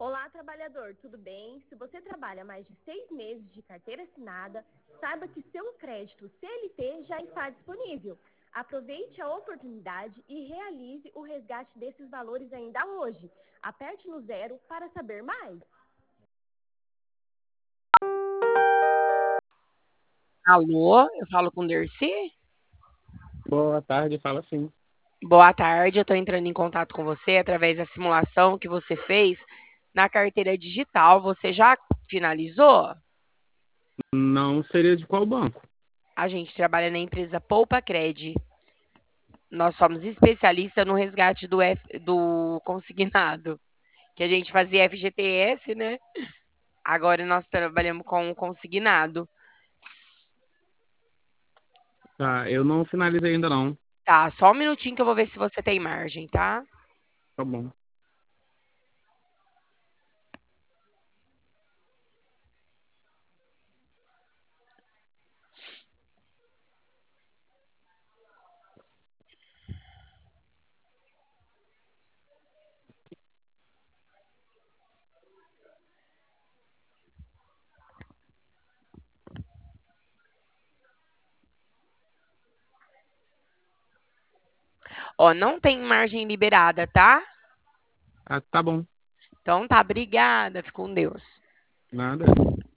Olá, trabalhador, tudo bem? Se você trabalha mais de 6 meses de carteira assinada, saiba que seu crédito CLT já está disponível. Aproveite a oportunidade e realize o resgate desses valores ainda hoje. Aperte no 0 para saber mais. Alô, eu falo com Dercy? Boa tarde, fala sim. Boa tarde, eu estou entrando em contato com você através da simulação que você fez na carteira digital. Você já finalizou? Não seria de qual banco? A gente trabalha na empresa Poupa Cred. Nós somos especialistas no resgate do consignado, que a gente fazia FGTS, né? Agora nós trabalhamos com o consignado. Tá, eu não finalizei ainda não. Tá, só um minutinho que eu vou ver se você tem margem, tá? Tá bom. Ó, não tem margem liberada, tá? Ah, tá bom. Então tá, obrigada. Fica com Deus. Nada.